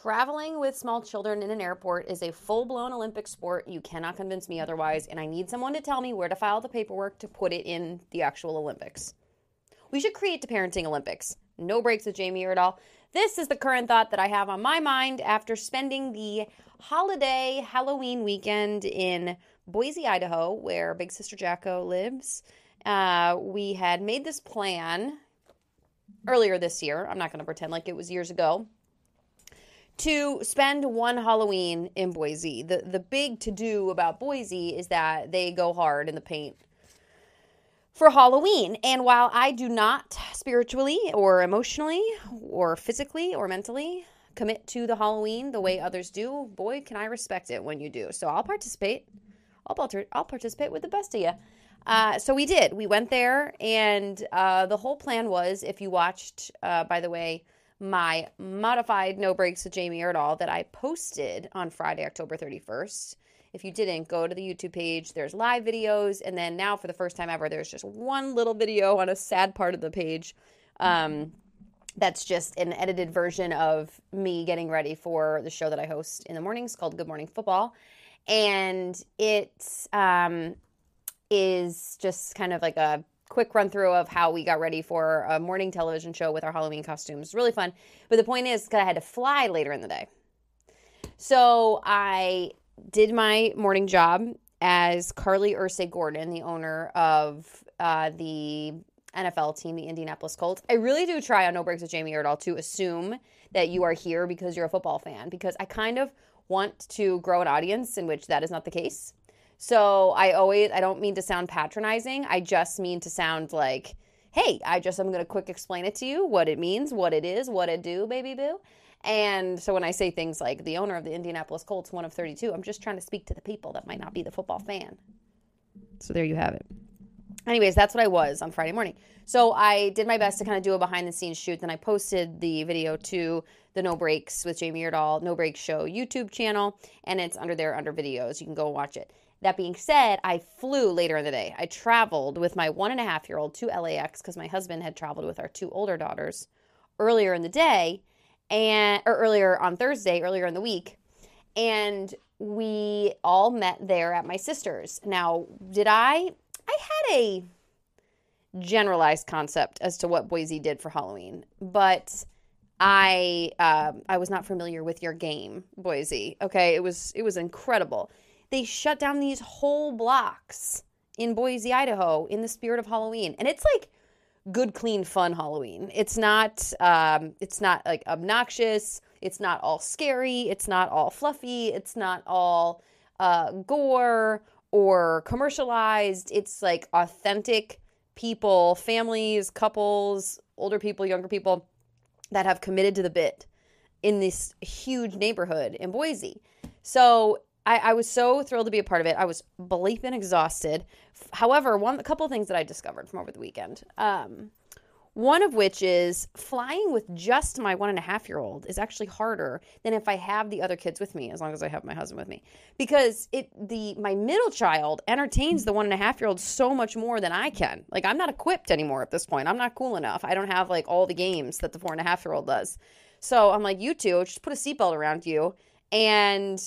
traveling with small children in an airport is a full-blown Olympic sport. You cannot convince me otherwise, and I need someone to tell me where to file the paperwork to put it in the actual Olympics. We should create the Parenting Olympics. No breaks with Jamie Erdahl. This is the current thought that I have on my mind after spending the holiday Halloween weekend in Boise, Idaho, where Big Sister Jacko lives. We had made this plan earlier this year. I'm not going to pretend like it was years ago. To spend one Halloween in Boise. The big to-do about Boise is that they go hard in the paint for Halloween. And while I do not spiritually or emotionally or physically or mentally commit to the Halloween the way others do, boy, can I respect it when you do. So I'll participate. I'll participate with the best of you. So we did. We went there, and the whole plan was, if you watched, by the way, my modified No Breaks with Jamie Erdahl that I posted on Friday, October 31st. If you didn't, go to the YouTube page. There's live videos, and then now for the first time ever, there's just one little video on a sad part of the page. That's just an edited version of me getting ready for the show that I host in the mornings called Good Morning Football. And it is just kind of like a quick run through of how we got ready for a morning television show with our Halloween costumes. Really fun. But the point is, because I had to fly later in the day. So I did my morning job as Carly Ursay Gordon, the owner of the NFL team, the Indianapolis Colts. I really do try on No Breaks with Jamie Erdahl to assume that you are here because you're a football fan, because I kind of want to grow an audience in which that is not the case. So I don't mean to sound patronizing. I just mean to sound like, hey, I'm going to quick explain it to you, what it means, what it is, what it do, baby boo. And so when I say things like the owner of the Indianapolis Colts, one of 32, I'm just trying to speak to the people that might not be the football fan. So there you have it. Anyways, that's what I was on Friday morning. So I did my best to kind of do a behind-the-scenes shoot. Then I posted the video to the No Breaks with Jamie Erdahl, No Breaks Show YouTube channel, and it's under there under videos. You can go watch it. That being said, I flew later in the day. I traveled with my 1.5-year-old to LAX because my husband had traveled with our 2 older daughters earlier in the day, or earlier on Thursday, earlier in the week. And we all met there at my sister's. Now, I had a generalized concept as to what Boise did for Halloween, but I was not familiar with your game, Boise. Okay, it was incredible. They shut down these whole blocks in Boise, Idaho, in the spirit of Halloween, and it's like good, clean, fun Halloween. It's not like obnoxious. It's not all scary. It's not all fluffy. It's not all gore or commercialized. It's like authentic people, families, couples, older people, younger people that have committed to the bit in this huge neighborhood in Boise. So I was so thrilled to be a part of it. I was bleeping exhausted. However, a couple of things that I discovered from over the weekend. One of which is flying with just my 1.5-year-old is actually harder than if I have the other kids with me, as long as I have my husband with me. Because my middle child entertains the 1.5-year-old so much more than I can. Like, I'm not equipped anymore at this point. I'm not cool enough. I don't have, like, all the games that the 4.5-year-old does. So I'm like, you two, just put a seatbelt around you, and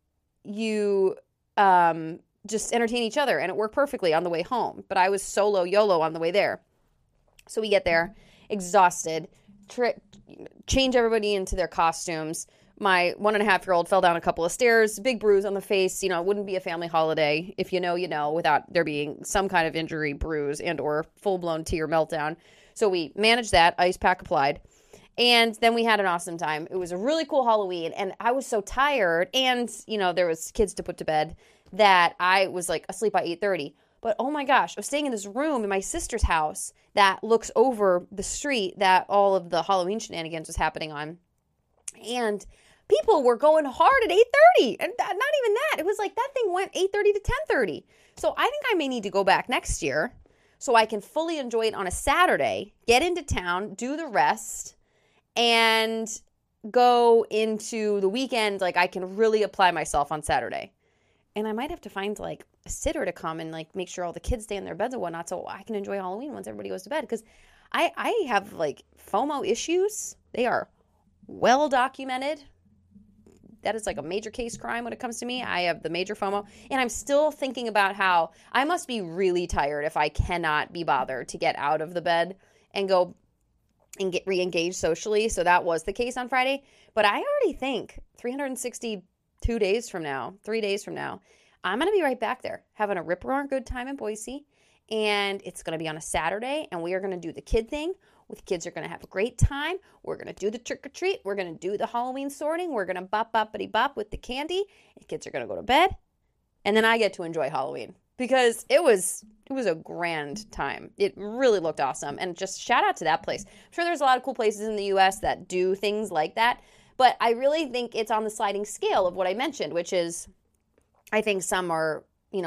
you just entertain each other. And it worked perfectly on the way home. But I was solo YOLO on the way there. So we get there, exhausted, change everybody into their costumes. My 1.5-year-old fell down a couple of stairs, big bruise on the face. You know, it wouldn't be a family holiday if you know, without there being some kind of injury, bruise, and or full-blown tear meltdown. So we managed that, ice pack applied. And then we had an awesome time. It was a really cool Halloween, and I was so tired, and, there was kids to put to bed, that I was, like, asleep by 8:30. But, oh my gosh, I was staying in this room in my sister's house that looks over the street that all of the Halloween shenanigans was happening on. And people were going hard at 8:30. And not even that. It was like that thing went 8:30 to 10:30. So I think I may need to go back next year so I can fully enjoy it on a Saturday, get into town, do the rest, and go into the weekend. Like, I can really apply myself on Saturday. And I might have to find, like, a sitter to come and, like, make sure all the kids stay in their beds and whatnot so I can enjoy Halloween once everybody goes to bed. Because I have, like, FOMO issues. They are well documented. that is like a major case crime when it comes to me. I have the major FOMO. And I'm still thinking about how I must be really tired if I cannot be bothered to get out of the bed and go and get re-engaged socially. So that was the case on Friday. But I already think 362 days from now, 3 days from now, I'm going to be right back there having a rip-roaring good time in Boise. And it's going to be on a Saturday, and we are going to do the kid thing. The kids are going to have a great time. We're going to do the trick-or-treat. We're going to do the Halloween sorting. We're going to bop-boppity-bop with the candy. The kids are going to go to bed. And then I get to enjoy Halloween because it was a grand time. It really looked awesome. And just shout out to that place. I'm sure there's a lot of cool places in the U.S. that do things like that. But I really think it's on the sliding scale of what I mentioned, which is I think some are,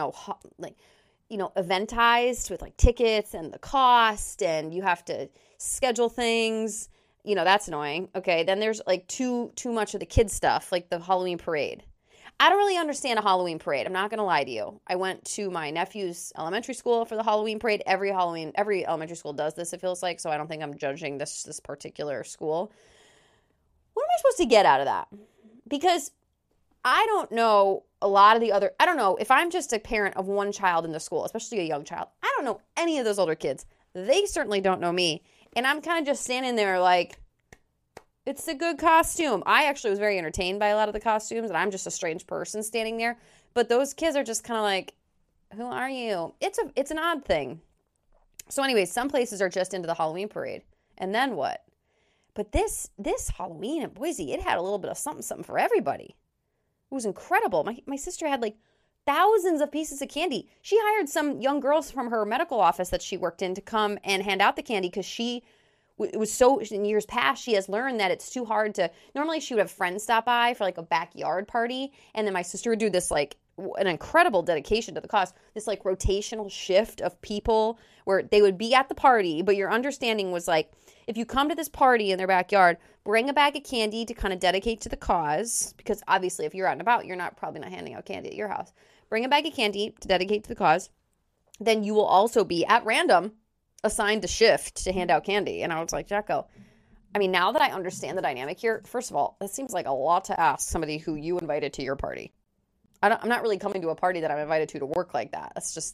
eventized with like tickets and the cost, and you have to schedule things. That's annoying. Okay, then there's like too much of the kid stuff, like the Halloween parade. I don't really understand a Halloween parade. I'm not going to lie to you. I went to my nephew's elementary school for the Halloween parade. Every elementary school does this, it feels like, so I don't think I'm judging this particular school. What am I supposed to get out of that? Because I don't know a lot of the other, I don't know, if I'm just a parent of one child in the school, especially a young child, I don't know any of those older kids. They certainly don't know me. And I'm kind of just standing there like, it's a good costume. I actually was very entertained by a lot of the costumes, and I'm just a strange person standing there. But those kids are just kind of like, who are you? It's an odd thing. So anyways, some places are just into the Halloween parade. And then what? But this Halloween in Boise, it had a little bit of something for everybody. It was incredible. My sister had like thousands of pieces of candy. She hired some young girls from her medical office that she worked in to come and hand out the candy because it was so, in years past, she has learned that it's too hard to, normally she would have friends stop by for like a backyard party. And then my sister would do this like an incredible dedication to the cause, this like rotational shift of people where they would be at the party, but your understanding was like, if you come to this party in their backyard, bring a bag of candy to kind of dedicate to the cause, because obviously if you're out and about, you're probably not handing out candy at your house. Bring a bag of candy to dedicate to the cause. Then you will also be at random assigned a shift to hand out candy. And I was like, Jacko, I mean, now that I understand the dynamic here, first of all, that seems like a lot to ask somebody who you invited to your party. I'm not really coming to a party that I'm invited to work like that.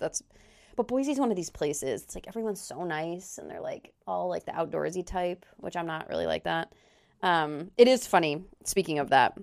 But Boise's one of these places. It's like everyone's so nice, and they're like all like the outdoorsy type, which I'm not really like that. It is funny, speaking of that,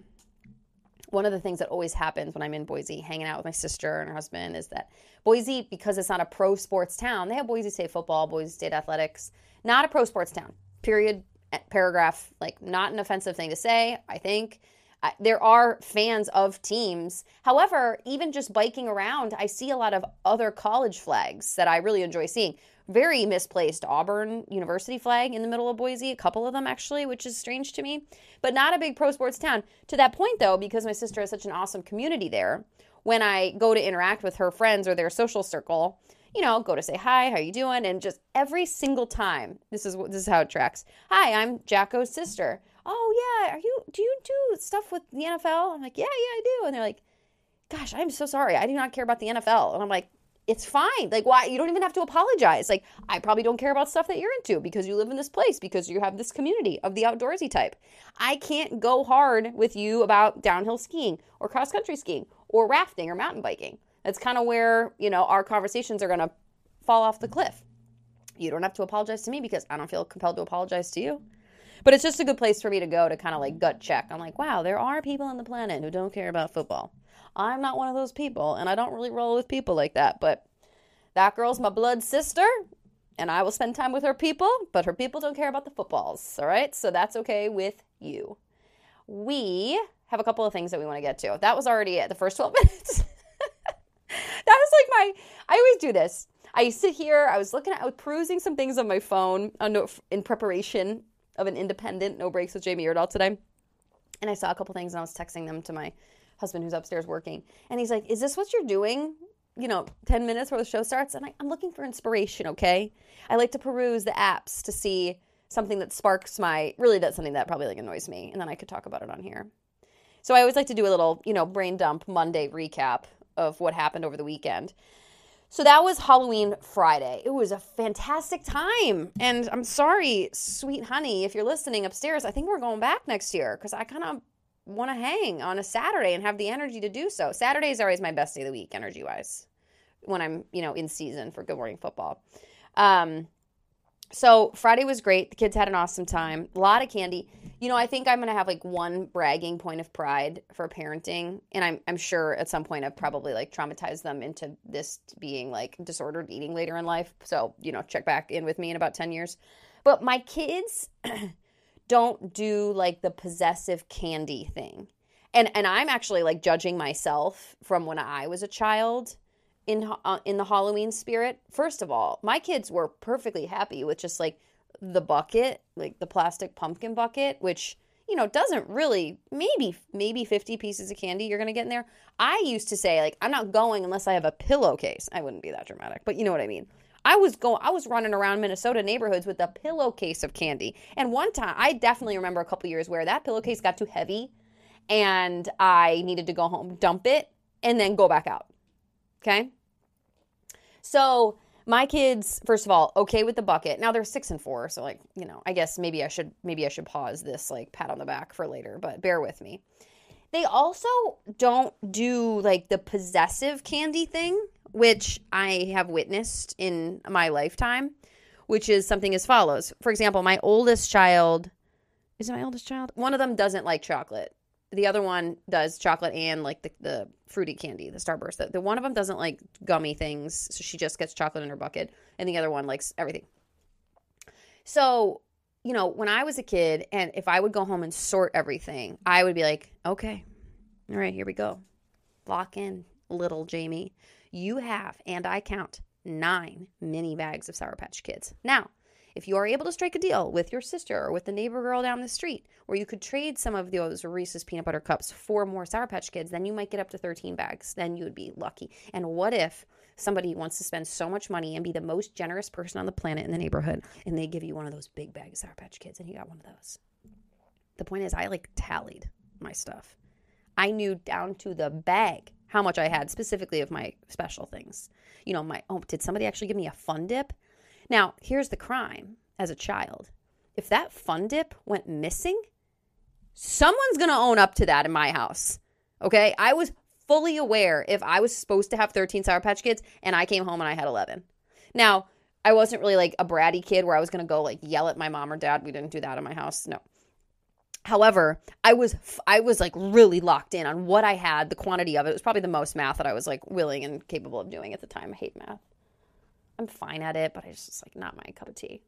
one of the things that always happens when I'm in Boise hanging out with my sister and her husband is that Boise, because it's not a pro sports town, they have Boise State football, Boise State athletics, not a pro sports town, period, paragraph, like not an offensive thing to say, I think. There are fans of teams. However, even just biking around, I see a lot of other college flags that I really enjoy seeing. Very misplaced Auburn University flag in the middle of Boise, a couple of them actually, which is strange to me, but not a big pro sports town. To that point though, because my sister has such an awesome community there, when I go to interact with her friends or their social circle, go to say hi, how you doing? And just every single time, this is how it tracks. Hi, I'm Jacko's sister. Oh yeah, do you do stuff with the NFL? I'm like, yeah, I do. And they're like, gosh, I'm so sorry. I do not care about the NFL. And I'm like, it's fine. Like, why? You don't even have to apologize. Like, I probably don't care about stuff that you're into because you live in this place, because you have this community of the outdoorsy type. I can't go hard with you about downhill skiing or cross-country skiing or rafting or mountain biking. That's kind of where, our conversations are going to fall off the cliff. You don't have to apologize to me because I don't feel compelled to apologize to you. But it's just a good place for me to go to kind of like gut check. I'm like, wow, there are people on the planet who don't care about football. I'm not one of those people, and I don't really roll with people like that. But that girl's my blood sister, and I will spend time with her people, but her people don't care about the footballs, all right? So that's okay with you. We have a couple of things that we want to get to. That was already it, the first 12 minutes. That was like I always do this. I sit here, I was perusing some things on my phone in preparation of an independent No Breaks with Jamie Erdahl today. And I saw a couple things and I was texting them to my husband who's upstairs working. And he's like, is this what you're doing? 10 minutes before the show starts? And I'm looking for inspiration, okay? I like to peruse the apps to see something that sparks that's something that probably like annoys me. And then I could talk about it on here. So I always like to do a little, brain dump Monday recap of what happened over the weekend. So that was Halloween Friday. It was a fantastic time. And I'm sorry, sweet honey, if you're listening upstairs, I think we're going back next year because I kind of want to hang on a Saturday and have the energy to do so. Saturdays are always my best day of the week, energy-wise, when I'm, in season for Good Morning Football. So Friday was great. The kids had an awesome time. A lot of candy. I think I'm going to have like one bragging point of pride for parenting. And I'm sure at some point I've probably like traumatized them into this being like disordered eating later in life. So, check back in with me in about 10 years. But my kids don't do like the possessive candy thing. And I'm actually like judging myself from when I was a child in the Halloween spirit. First of all, my kids were perfectly happy with just like the bucket, like the plastic pumpkin bucket, which, doesn't really, maybe 50 pieces of candy you're going to get in there. I used to say like, I'm not going unless I have a pillowcase. I wouldn't be that dramatic, but you know what I mean? I was running around Minnesota neighborhoods with a pillowcase of candy. And one time, I definitely remember a couple years where that pillowcase got too heavy and I needed to go home, dump it, and then go back out. Okay? So my kids, first of all, okay with the bucket. Now they're 6 and 4, so like, I guess maybe I should pause this like pat on the back for later, but bear with me. They also don't do like the possessive candy thing, which I have witnessed in my lifetime, which is something as follows. For example, my oldest child, is it my oldest child? One of them doesn't like chocolate. The other one does chocolate and like the fruity candy, the Starburst. The one of them doesn't like gummy things, so she just gets chocolate in her bucket. And the other one likes everything. So, when I was a kid and if I would go home and sort everything, I would be like, okay, all right, here we go. Lock in, little Jamie. You have, and I count, 9 mini bags of Sour Patch Kids. Now, if you are able to strike a deal with your sister or with the neighbor girl down the street, where you could trade some of those Reese's Peanut Butter Cups for more Sour Patch Kids, then you might get up to 13 bags. Then you would be lucky. And what if somebody wants to spend so much money and be the most generous person on the planet in the neighborhood, and they give you one of those big bags of Sour Patch Kids, and you got one of those? The point is, I like tallied my stuff. I knew down to the bag how much I had specifically of my special things. Did somebody actually give me a Fun Dip? Now, here's the crime as a child. If that Fun Dip went missing, someone's going to own up to that in my house. Okay? I was fully aware if I was supposed to have 13 Sour Patch Kids and I came home and I had 11. Now, I wasn't really like a bratty kid where I was going to go like yell at my mom or dad. We didn't do that in my house. No. However, I was like really locked in on what I had, the quantity of it. It was probably the most math that I was like willing and capable of doing at the time. I hate math. I'm fine at it, but it's just like not my cup of tea.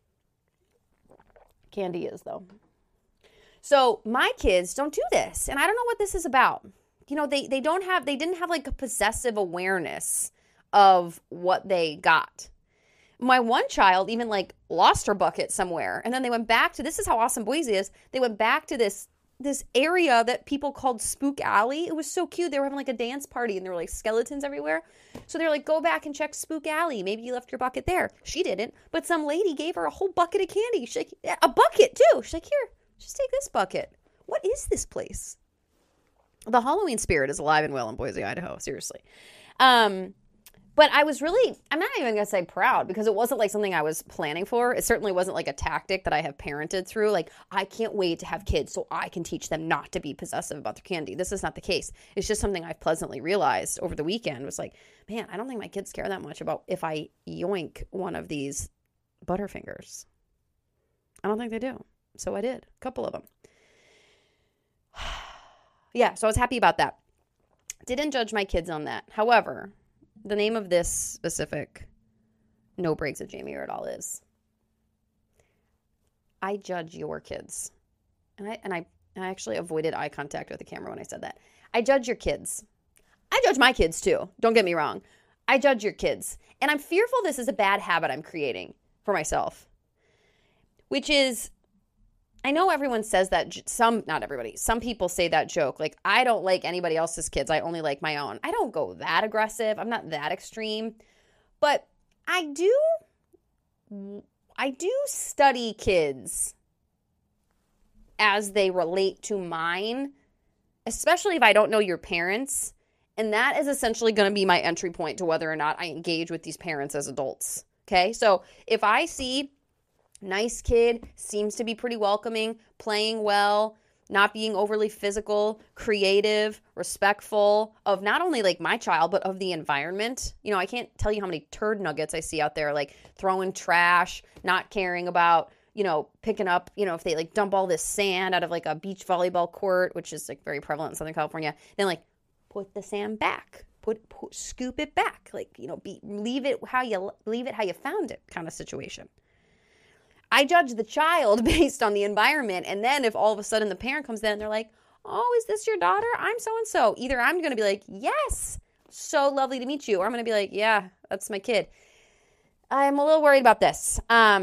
Candy is though. So my kids don't do this, and I don't know what this is about. They didn't have like a possessive awareness of what they got. My one child even like lost her bucket somewhere, and then they went back to, this is how awesome Boise is. They went back to this area that people called Spook Alley. It was so cute. They were having like a dance party and there were like skeletons everywhere. So they're like, go back and check Spook Alley. Maybe you left your bucket there. She didn't, but some lady gave her a whole bucket of candy. She's like, yeah, a bucket too. She's like, here, just take this bucket. What is this place? The Halloween spirit is alive and well in Boise, Idaho. Seriously. But I'm not even going to say proud, because it wasn't like something I was planning for. It certainly wasn't like a tactic that I have parented through. Like, I can't wait to have kids so I can teach them not to be possessive about their candy. This is not the case. It's just something I've pleasantly realized over the weekend. It was like, man, I don't think my kids care that much about if I yoink one of these Butterfingers. I don't think they do. So I did. A couple of them. Yeah, so I was happy about that. Didn't judge my kids on that. However, the name of this specific No Breaks of Jamie Erdahl is, I judge your kids. And I actually avoided eye contact with the camera when I said that. I judge your kids. I judge my kids too. Don't get me wrong. I judge your kids. And I'm fearful this is a bad habit I'm creating for myself. Which is, I know everyone says that, not everybody, some people say that joke, like, I don't like anybody else's kids, I only like my own. I don't go that aggressive, I'm not that extreme, but I do study kids as they relate to mine, especially if I don't know your parents, and that is essentially going to be my entry point to whether or not I engage with these parents as adults, okay? So if I see nice kid, seems to be pretty welcoming, playing well, not being overly physical, creative, respectful of not only like my child, but of the environment. You know, I can't tell you how many turd nuggets I see out there, like throwing trash, not caring about, you know, picking up, you know, if they like dump all this sand out of like a beach volleyball court, which is like very prevalent in Southern California, then like put the sand back, scoop it back, like, you know, leave it how you found it kind of situation. I judge the child based on the environment. And then if all of a sudden the parent comes in and they're like, oh, is this your daughter? I'm so-and-so. Either I'm going to be like, yes, so lovely to meet you. Or I'm going to be like, yeah, that's my kid. I'm a little worried about this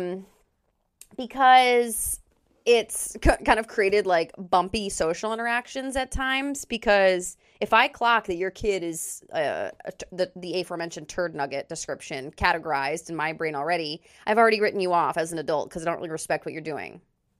because it's kind of created like bumpy social interactions at times, because if I clock that your kid is the aforementioned turd nugget description categorized in my brain already, I've already written you off as an adult because I don't really respect what you're doing.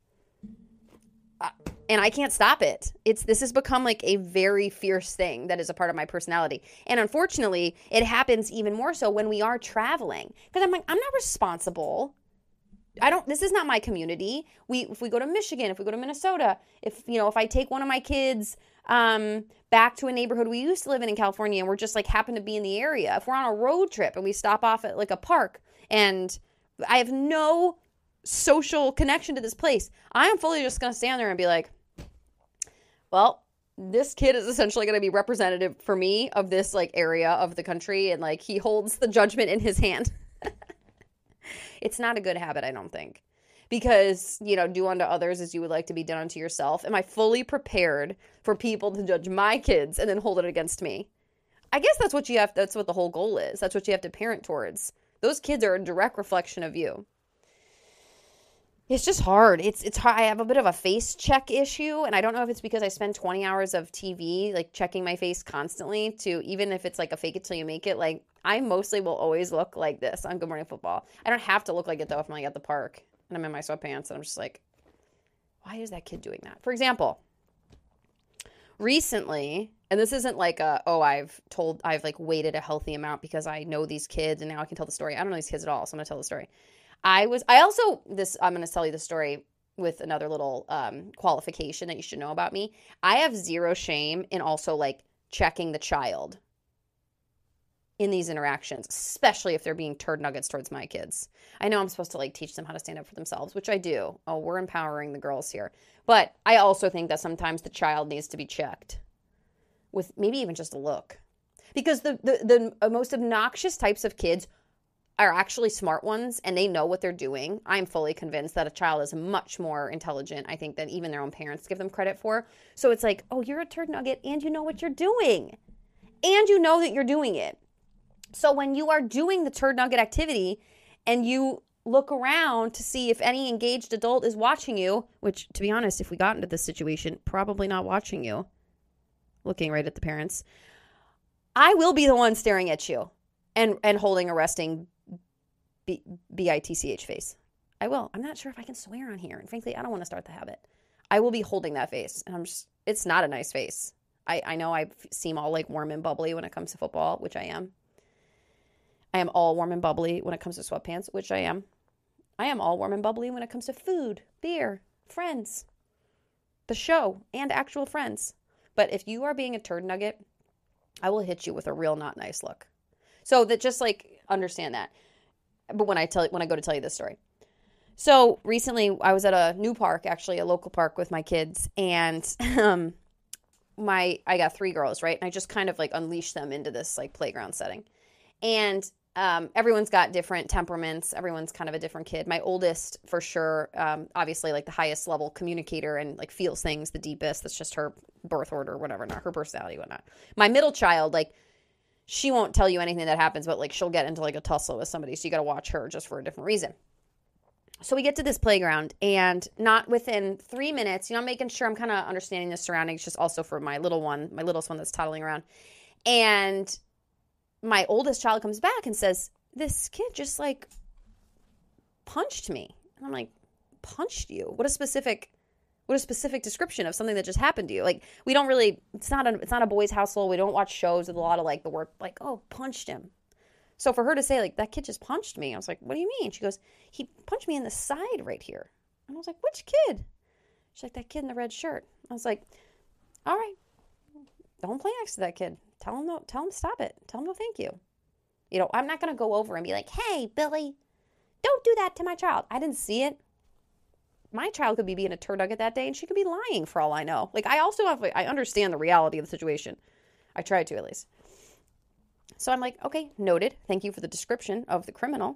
And I can't stop it. This has become like a very fierce thing that is a part of my personality. And unfortunately, it happens even more so when we are traveling. Because I'm like, I'm not responsible. This is not my community. If we go to Michigan, if we go to Minnesota, if I take one of my kids back to a neighborhood we used to live in California, and we're just like happen to be in the area, if we're on a road trip and we stop off at like a park and I have no social connection to this place, I am fully just going to stand there and be like, well, this kid is essentially going to be representative for me of this like area of the country, and like he holds the judgment in his hand. It's not a good habit, I don't think. Because, do unto others as you would like to be done unto yourself. Am I fully prepared for people to judge my kids and then hold it against me? I guess that's what the whole goal is. That's what you have to parent towards. Those kids are a direct reflection of you. It's just hard. It's hard. I have a bit of a face check issue, and I don't know if it's because I spend 20 hours of TV, like checking my face constantly even if it's like a fake it till you make it, like I mostly will always look like this on Good Morning Football. I don't have to look like it though if I'm like at the park and I'm in my sweatpants and I'm just like, why is that kid doing that? For example, recently, and this isn't like I've like waited a healthy amount because I know these kids and now I can tell the story. I don't know these kids at all, so I'm going to tell the story. I'm going to tell you the story with another little qualification that you should know about me. I have zero shame in also like checking the child in these interactions, especially if they're being turd nuggets towards my kids. I know I'm supposed to like teach them how to stand up for themselves, which I do. Oh, we're empowering the girls here. But I also think that sometimes the child needs to be checked with maybe even just a look. Because the most obnoxious types of kids are actually smart ones, and they know what they're doing. I'm fully convinced that a child is much more intelligent, I think, than even their own parents give them credit for. So it's like, oh, you're a turd nugget and you know what you're doing. And you know that you're doing it. So when you are doing the turd nugget activity and you look around to see if any engaged adult is watching you, which, to be honest, if we got into this situation, probably not watching you, looking right at the parents, I will be the one staring at you and holding a resting bitch face. I will. I'm not sure if I can swear on here. And frankly, I don't want to start the habit. I will be holding that face. And it's not a nice face. I know I seem all like warm and bubbly when it comes to football, which I am. I am all warm and bubbly when it comes to sweatpants, which I am. I am all warm and bubbly when it comes to food, beer, friends, the show, and actual friends. But if you are being a turd nugget, I will hit you with a real not nice look. So that just like understand that. But when I go to tell you this story. So recently I was at a new park, actually a local park with my kids, and I got 3 girls, right? And I just kind of like unleashed them into this like playground setting. And everyone's got different temperaments. Everyone's kind of a different kid. My oldest, for sure, obviously like the highest level communicator and like feels things the deepest. That's just her birth order or whatever, not her personality, whatnot. My middle child, like, she won't tell you anything that happens, but like she'll get into like a tussle with somebody. So you got to watch her just for a different reason. So we get to this playground, and not within 3 minutes, I'm making sure I'm kind of understanding the surroundings, just also for my littlest one that's toddling around. And my oldest child comes back and says, this kid just like punched me. And I'm like, punched you? What a specific description of something that just happened to you. Like, we don't really, it's not a boys' household. We don't watch shows with a lot of like the word like, oh, punched him. So for her to say like, that kid just punched me, I was like, what do you mean? She goes, he punched me in the side right here. And I was like, which kid? She's like, that kid in the red shirt. I was like, all right, don't play next to that kid. Tell him no, tell him stop it. Tell him no thank you. You know, I'm not going to go over and be like, hey, Billy, don't do that to my child. I didn't see it. My child could be being a turd-nugget that day, and she could be lying for all I know. Like, I understand the reality of the situation. I try to, at least. So I'm like, okay, noted. Thank you for the description of the criminal.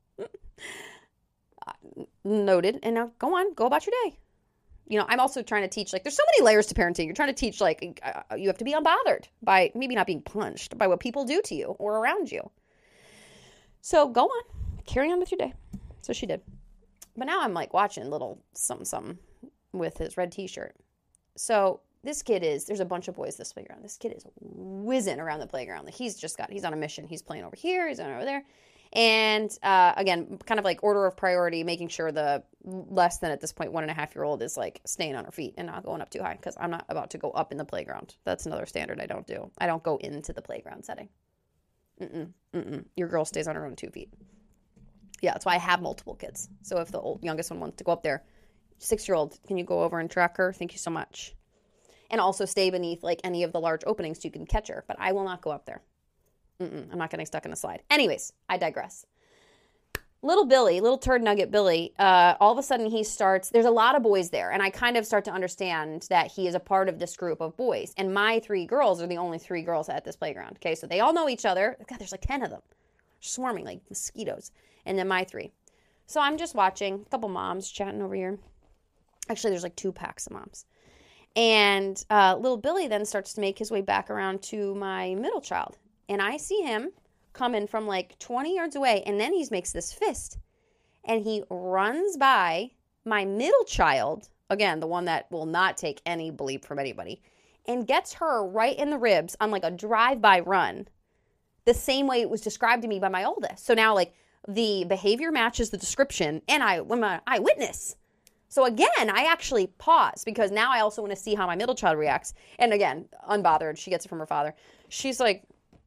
Noted. And now go about your day. You know, I'm also trying to teach, like, there's so many layers to parenting. You're trying to teach, like, you have to be unbothered by maybe not being punched by what people do to you or around you. So go on. Carry on with your day. So she did. But now I'm, like, watching little something with his red t-shirt. So this kid there's a bunch of boys this playground. This kid is whizzing around the playground. Like, he's on a mission. He's playing over here. He's over there. And again, kind of like order of priority, making sure the less than at this point 1.5-year-old is like staying on her feet and not going up too high, because I'm not about to go up in the playground. That's another standard I don't do. I don't go into the playground setting. Your girl stays on her own 2 feet. Yeah, that's why I have multiple kids. So if the youngest one wants to go up there, 6-year-old, can you go over and track her? Thank you so much. And also stay beneath like any of the large openings so you can catch her. But I will not go up there. I'm not getting stuck in a slide. Anyways, I digress. Little Billy, little turd nugget Billy, all of a sudden there's a lot of boys there. And I kind of start to understand that he is a part of this group of boys. And my 3 girls are the only 3 girls at this playground. Okay, so they all know each other. God, there's like 10 of them. Swarming like mosquitoes. And then my 3. So I'm just watching a couple moms chatting over here. Actually, there's like 2 packs of moms. And little Billy then starts to make his way back around to my middle child. And I see him coming from like 20 yards away. And then he makes this fist. And he runs by my middle child, again, the one that will not take any bleep from anybody, and gets her right in the ribs on like a drive-by run, the same way it was described to me by my oldest. So now like the behavior matches the description, and I'm an eyewitness. So again, I actually pause because now I also want to see how my middle child reacts. And again, unbothered, she gets it from her father. She's like,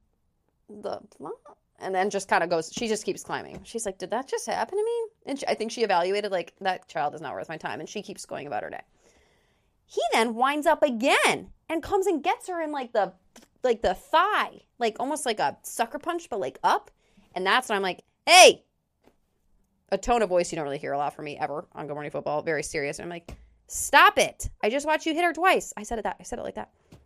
and then just kind of goes, she just keeps climbing. She's like, did that just happen to me? And I think she evaluated like, that child is not worth my time. And she keeps going about her day. He then winds up again and comes and gets her in like the thigh, like almost like a sucker punch, but like up. And that's when I'm like, hey, a tone of voice you don't really hear a lot from me ever on Good Morning Football. Very serious. And I'm like, stop it. I just watched you hit her twice. I said it like that.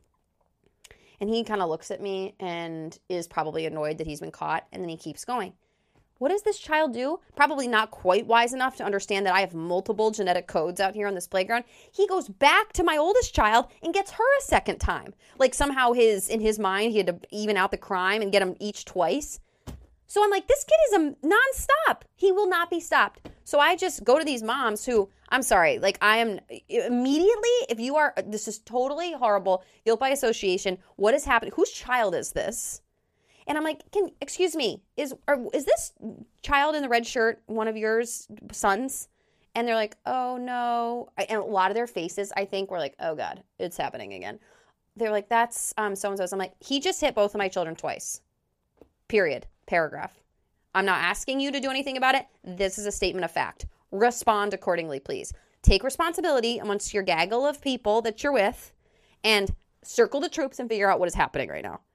And he kind of looks at me and is probably annoyed that he's been caught. And then he keeps going. What does this child do? Probably not quite wise enough to understand that I have multiple genetic codes out here on this playground. He goes back to my oldest child and gets her a second time. Like somehow in his mind, he had to even out the crime and get them each twice. So I'm like, this kid is a nonstop. He will not be stopped. So I just go to these moms who, I'm sorry, like I am immediately, this is totally horrible, guilt by association. What is happening? Whose child is this? And I'm like, excuse me, is this child in the red shirt one of yours sons? And they're like, oh no. And a lot of their faces, I think, were like, oh God, it's happening again. They're like, that's so-and-so. So I'm like, he just hit both of my children twice. Period. Paragraph. I'm not asking you to do anything about it. This is a statement of fact. Respond accordingly, please. Take responsibility amongst your gaggle of people that you're with and circle the troops and figure out what is happening right now.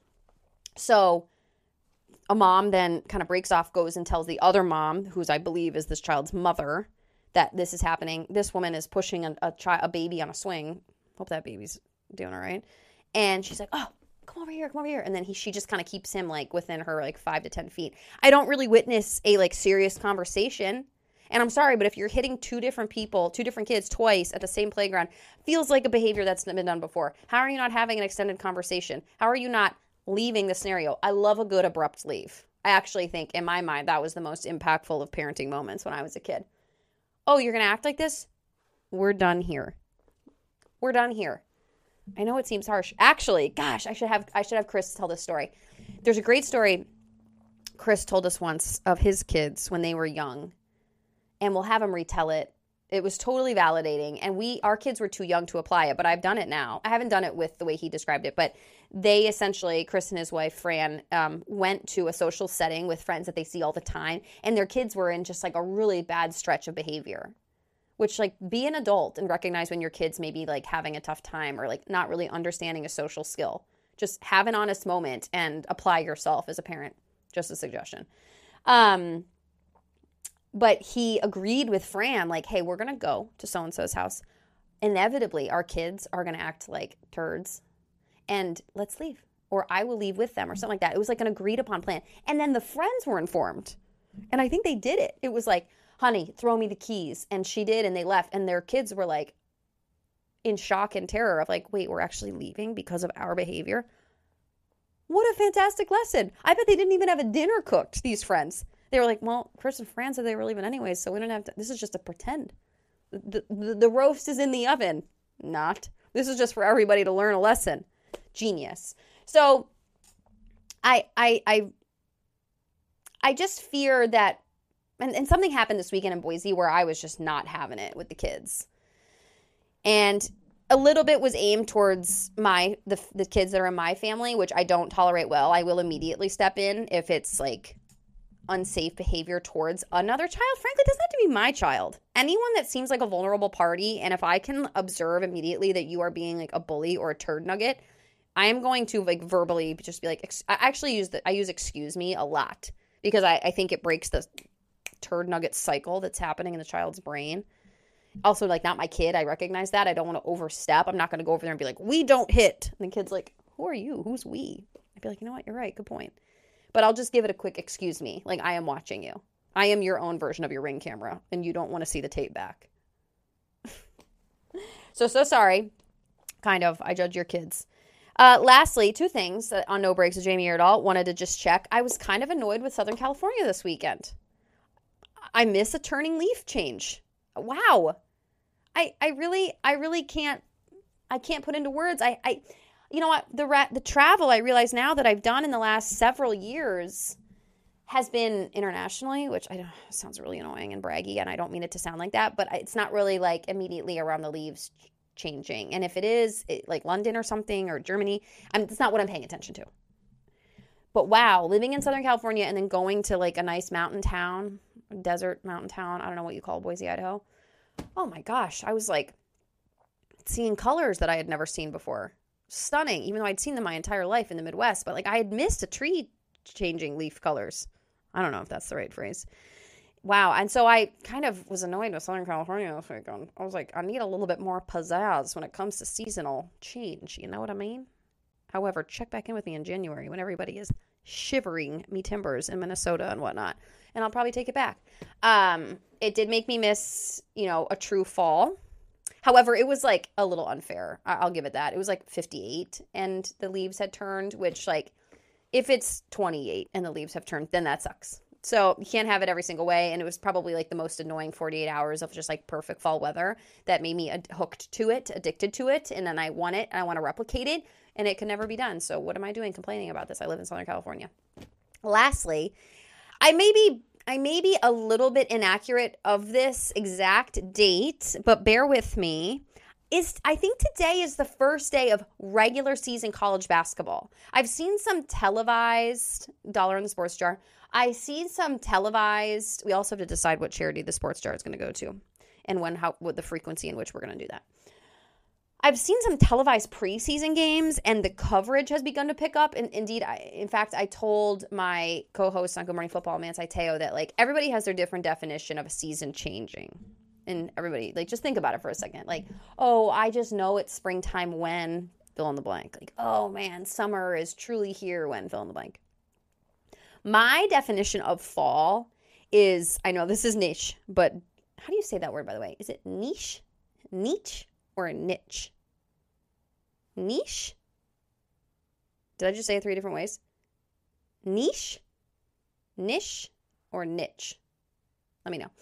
So a mom then kind of breaks off, goes and tells the other mom, who's I believe is this child's mother, that this is happening. This woman is pushing a baby on a swing. Hope that baby's doing all right. And she's like, oh, come over here. And then she just kind of keeps him like within her like 5 to 10 feet. I don't really witness a like serious conversation. And I'm sorry, but if you're hitting 2 different kids twice at the same playground, feels like a behavior that's been done before. How are you not having an extended conversation? How are you not leaving the scenario? I love a good abrupt leave. I actually think in my mind, that was the most impactful of parenting moments when I was a kid. Oh, you're going to act like this? We're done here. I know it seems harsh. Actually, gosh, I should have Chris tell this story. There's a great story Chris told us once of his kids when they were young, and we'll have him retell it. It was totally validating, and our kids were too young to apply it, but I've done it now. I haven't done it with the way he described it, but they essentially, Chris and his wife, Fran, went to a social setting with friends that they see all the time, and their kids were in just like a really bad stretch of behavior which like be an adult and recognize when your kids may be like having a tough time or like not really understanding a social skill. Just have an honest moment and apply yourself as a parent. Just a suggestion. But he agreed with Fran, like, hey, we're going to go to so-and-so's house. Inevitably, our kids are going to act like turds and let's leave. Or I will leave with them or something like that. It was like an agreed upon plan. And then the friends were informed. And I think they did it. It was like, honey, throw me the keys. And she did, and they left. And their kids were like in shock and terror of like, wait, we're actually leaving because of our behavior? What a fantastic lesson. I bet they didn't even have a dinner cooked, these friends. They were like, well, Chris and Fran said they were leaving anyways, so we don't have to. This is just a pretend. The roast is in the oven. Not. This is just for everybody to learn a lesson. Genius. So I just fear that, and something happened this weekend in Boise where I was just not having it with the kids. And a little bit was aimed towards the kids that are in my family, which I don't tolerate well. I will immediately step in if it's like unsafe behavior towards another child. Frankly, it doesn't have to be my child. Anyone that seems like a vulnerable party, and if I can observe immediately that you are being like a bully or a turd nugget, I am going to like verbally just be like, I use excuse me a lot because I think it breaks the turd nugget cycle that's happening in the child's brain. Also, like, not my kid. I recognize that. I don't want to overstep. I'm not going to go over there and be like, we don't hit. And the kid's like, who are you? Who's we? I'd be like, you know what? You're right. Good point. But I'll just give it a quick excuse me. Like, I am watching you. I am your own version of your Ring camera, and you don't want to see the tape back. So sorry. Kind of. I judge your kids. Lastly, two things on No Breaks with Jamie Erdahl. Wanted to just check. I was kind of annoyed with Southern California this weekend. I miss a turning leaf change. Wow. I really can't put into words. You know what? The travel I realize now that I've done in the last several years has been internationally, which sounds really annoying and braggy, and I don't mean it to sound like that, but it's not really like immediately around the leaves changing. And if it is like London or something or Germany, it's not what I'm paying attention to. But wow, living in Southern California and then going to like a nice mountain town, desert mountain town, I don't know what you call Boise, Idaho. Oh my gosh, I was like seeing colors that I had never seen before. Stunning, even though I'd seen them my entire life in the Midwest, but like I had missed a tree changing leaf colors. I don't know if that's the right phrase. Wow. And so I kind of was annoyed with Southern California this weekend. I was like, I need a little bit more pizzazz when it comes to seasonal change. You know what I mean? However, check back in with me in January when everybody is shivering me timbers in Minnesota and whatnot, and I'll probably take it back. It did make me miss, a true fall. However, it was like a little unfair. I'll give it that. It was like 58 and the leaves had turned, which like if it's 28 and the leaves have turned, then that sucks. So you can't have it every single way. And it was probably like the most annoying 48 hours of just like perfect fall weather that made me hooked to it, addicted to it. And then I want it and I want to replicate it, and it can never be done. So what am I doing complaining about this? I live in Southern California. Lastly, I may be a little bit inaccurate of this exact date, but bear with me. I think today is the first day of regular season college basketball. I've seen some televised, $1 in the sports jar. I see some televised. We also have to decide what charity the sports jar is going to go to and what the frequency in which we're going to do that. I've seen some televised preseason games, and the coverage has begun to pick up. And indeed, in fact, I told my co-host on Good Morning Football, Manti Te'o, that like everybody has their different definition of a season changing. And everybody, like, just think about it for a second. Like, oh, I just know it's springtime when fill in the blank. Like, oh man, summer is truly here when fill in the blank. My definition of fall is, I know this is niche, but how do you say that word, by the way? Is it niche? Niche? Or a niche? Niche? Did I just say it 3 different ways? Niche? Niche? Or niche? Let me know.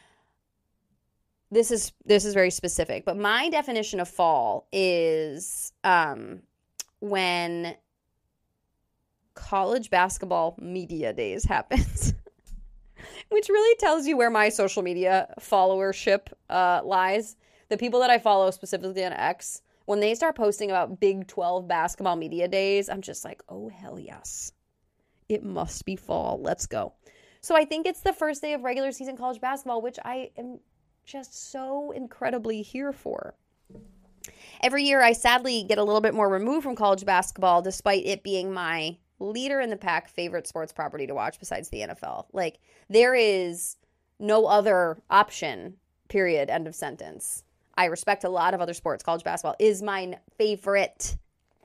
This is very specific, but my definition of fall is when college basketball media days happens, which really tells you where my social media followership lies. The people that I follow specifically on X, when they start posting about Big 12 basketball media days, I'm just like, oh, hell yes. It must be fall. Let's go. So I think it's the first day of regular season college basketball, which I am just so incredibly here for. Every year, I sadly get a little bit more removed from college basketball, despite it being my leader in the pack favorite sports property to watch besides the NFL. Like, there is no other option, period, end of sentence. I respect a lot of other sports. College basketball is my favorite.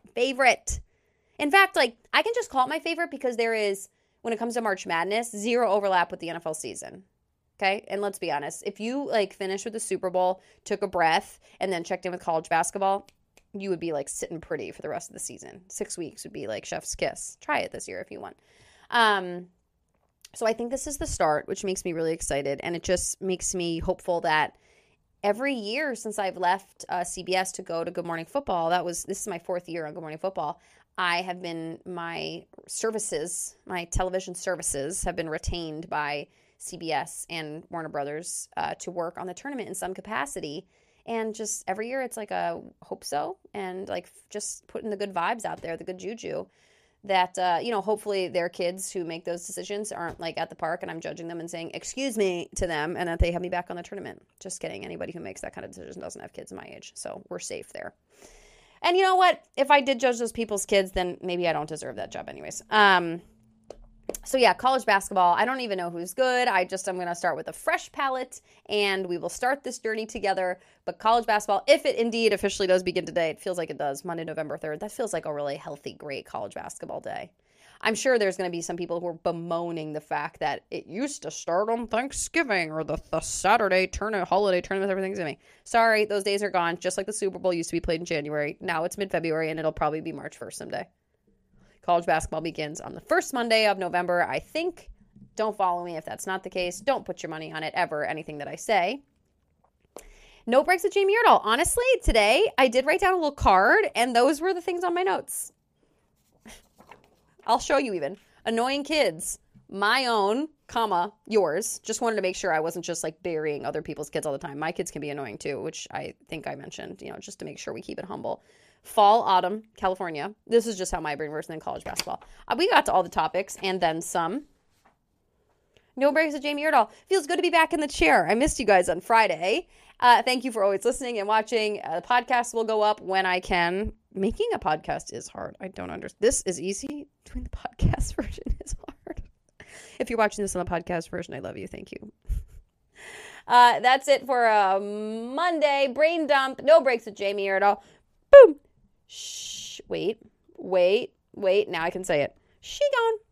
In fact, like, I can just call it my favorite because there is, when it comes to March Madness, zero overlap with the NFL season. Okay? And let's be honest, if you like finished with the Super Bowl, took a breath, and then checked in with college basketball, you would be like sitting pretty for the rest of the season. 6 weeks would be like chef's kiss. Try it this year if you want. So I think this is the start, which makes me really excited. And it just makes me hopeful that every year since I've left CBS to go to Good Morning Football, this is my 4th year on Good Morning Football, my television services have been retained by CBS and Warner Brothers to work on the tournament in some capacity. And just every year it's like a hope so, and like just putting the good vibes out there, the good juju that, hopefully their kids who make those decisions aren't like at the park and I'm judging them and saying, excuse me to them, and that they have me back on the tournament. Just kidding. Anybody who makes that kind of decision doesn't have kids my age. So we're safe there. And you know what? If I did judge those people's kids, then maybe I don't deserve that job anyways. So yeah, college basketball, I don't even know who's good. I'm going to start with a fresh palette and we will start this journey together. But college basketball, if it indeed officially does begin today, it feels like it does, Monday, November 3rd. That feels like a really healthy, great college basketball day. I'm sure there's going to be some people who are bemoaning the fact that it used to start on Thanksgiving or the Saturday holiday tournament over Thanksgiving. Sorry, those days are gone. Just like the Super Bowl used to be played in January. Now it's mid-February and it'll probably be March 1st someday. College basketball begins on the first Monday of November, I think. Don't follow me if that's not the case. Don't put your money on it ever, anything that I say. No breaks with Jamie Erdahl. Honestly, today I did write down a little card, and those were the things on my notes. I'll show you even. Annoying kids. My own, comma, yours. Just wanted to make sure I wasn't just like burying other people's kids all the time. My kids can be annoying too, which I think I mentioned, just to make sure we keep it humble. Fall, autumn, California. This is just how my brain works, and then college basketball. We got to all the topics and then some. No breaks with Jamie Erdahl. Feels good to be back in the chair. I missed you guys on Friday. Thank you for always listening and watching. The podcast will go up when I can. Making a podcast is hard. I don't understand. This is easy. Doing the podcast version is hard. If you're watching this on the podcast version, I love you. Thank you. That's it for Monday. Brain dump. No breaks with Jamie Erdahl. Boom. Shh. Wait. Now I can say it. She gone.